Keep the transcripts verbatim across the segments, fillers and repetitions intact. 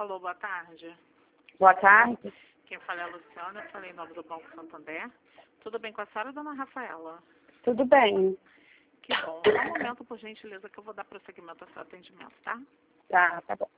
Alô, boa tarde. Boa tarde. Quem fala é a Luciana, eu falei em nome do Banco Santander. Tudo bem com a senhora, dona Rafaela? Tudo bem. Que bom. Só um momento, por gentileza, que eu vou dar prosseguimento ao seu atendimento, tá? Tá, tá bom.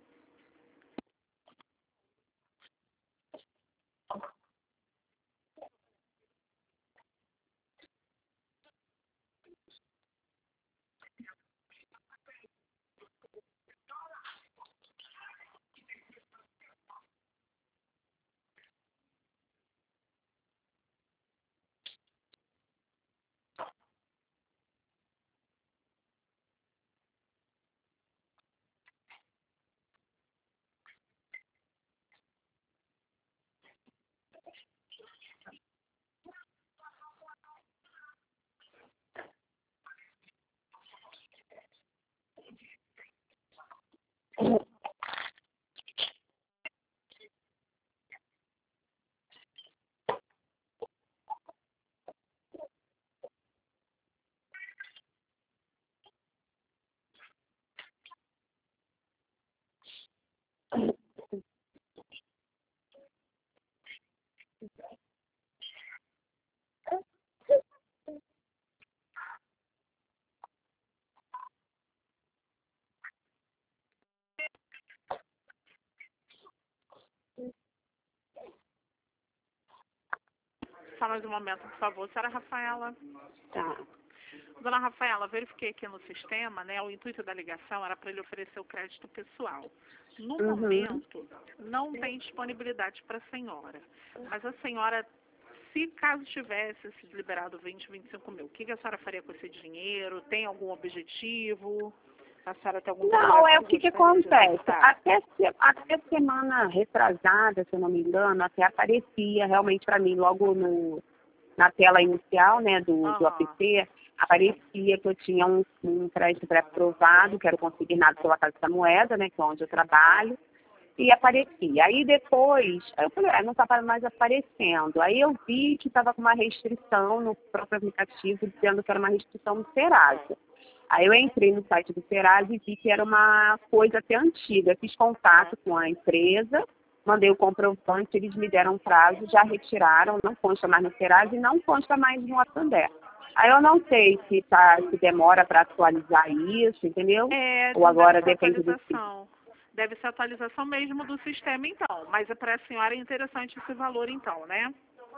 Só mais um momento, por favor. Senhora Rafaela. Tá. Dona Rafaela, verifiquei aqui no sistema, né? O intuito da ligação era para ele oferecer o crédito pessoal. No Uhum. momento, não tem disponibilidade para a senhora. Mas a senhora, se caso tivesse se liberado vinte, vinte e cinco mil, o que a senhora faria com esse dinheiro? Tem algum objetivo? A senhora tem algum Não, é o que, que gostaria de acontece. executar? Até, se- até semana retrasada, se eu não me engano, até aparecia realmente para mim, logo no, na tela inicial, né, do, do Aham. app, aparecia que eu tinha um, um crédito pré-aprovado, que era o consignado pela Casa da Moeda, né, que é onde eu trabalho, e aparecia. Aí depois, aí eu falei, ah, não estava mais aparecendo. Aí eu vi que estava com uma restrição no próprio aplicativo, dizendo que era uma restrição no Serasa. Aí eu entrei no site do Serasa e vi que era uma coisa até antiga. Fiz contato com a empresa, mandei o comprovante, eles me deram prazo, já retiraram, não consta mais no Serasa e não consta mais no Santander. Aí eu não sei se, tá, se demora para atualizar isso, entendeu? É, Ou agora deve ser depende do que. atualização. Deve ser atualização mesmo do sistema, então. Mas é para a senhora interessante esse valor, então, né?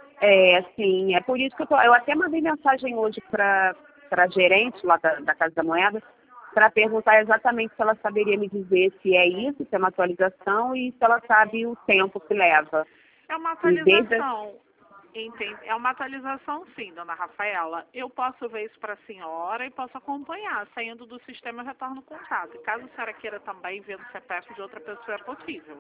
É, sim, é por isso que eu, tô, eu até mandei mensagem hoje para a gerente lá da, da Casa da Moeda para perguntar exatamente se ela saberia me dizer se é isso, se é uma atualização e se ela sabe o tempo que leva. É uma E desde a- atualização. Entende? É uma atualização, sim, dona Rafaela. Eu posso ver isso para a senhora e posso acompanhar. Saindo do sistema, eu retorno o contato. E caso a senhora queira também ver no C P F de outra pessoa, é possível.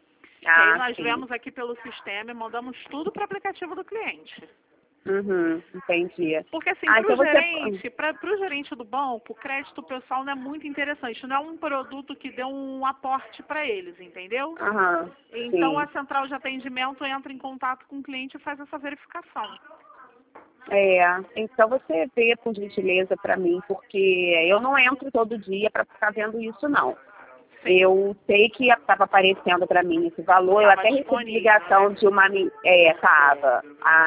E aí Ah, nós sim. vemos aqui pelo sistema e mandamos tudo para o aplicativo do cliente. Uhum, entendi. Porque assim, Ah, para o então você... gerente, para o gerente do banco, o crédito pessoal não é muito interessante. Não é um produto que dê um aporte para eles, entendeu? Aham, Então a sim. central de atendimento entra em contato com o cliente e faz essa verificação. É, então você vê por gentileza para mim, porque eu não entro todo dia para ficar vendo isso, não. Sim. Eu sei que estava aparecendo para mim esse valor, eu Estava até recebi disponível, ligação né? de uma... ami- É, estava.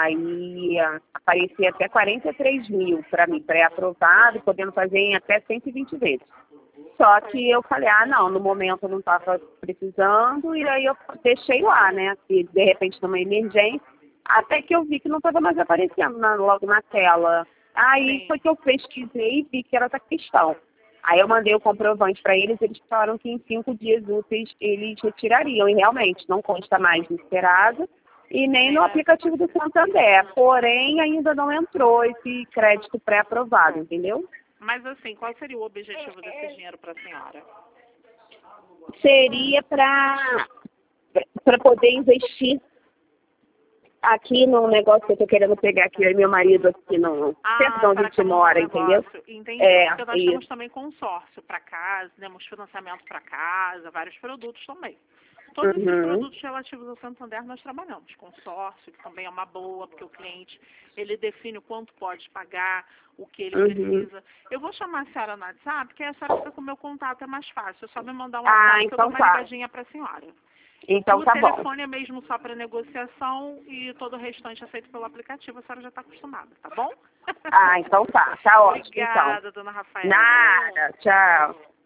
Aí ah, aparecia até quarenta e três mil para mim, pré-aprovado, podendo fazer em até cento e vinte vezes. Só que eu falei, ah, não, no momento eu não estava precisando, e aí eu deixei lá, né? Se de repente numa emergência, até que eu vi que não estava mais aparecendo na- logo na tela. Aí Sim. foi que eu pesquisei e vi que era essa questão. Aí eu mandei o comprovante para eles, eles falaram que em cinco dias úteis eles retirariam, e realmente não consta mais no Serasa e nem no É. aplicativo do Santander. Porém, ainda não entrou esse crédito pré-aprovado, entendeu? Mas assim, qual seria o objetivo desse dinheiro para a senhora? Seria para para poder investir aqui no negócio que eu tô querendo pegar aqui, eu e meu marido aqui no centro de Ah, onde a para gente montar um mora, entendeu? negócio. Entendi. É, Porque nós isso. temos também consórcio para casa, temos financiamento para casa, vários produtos também. Todos esses Uhum. produtos relativos ao Santander nós trabalhamos. Consórcio, que também é uma boa, porque o cliente, ele define o quanto pode pagar, o que ele Uhum. precisa. Eu vou chamar a senhora no WhatsApp, porque a senhora fica com o meu contato, é mais fácil. É só me mandar um Ah, WhatsApp que eu dou então uma tá. ligadinha para a senhora. Então o tá bom. telefone é mesmo só para negociação e todo o restante é feito pelo aplicativo. A senhora já está acostumada, tá bom? Ah, então tá. Tá ótimo, então. Obrigada, dona Rafaela. Nada. Tchau.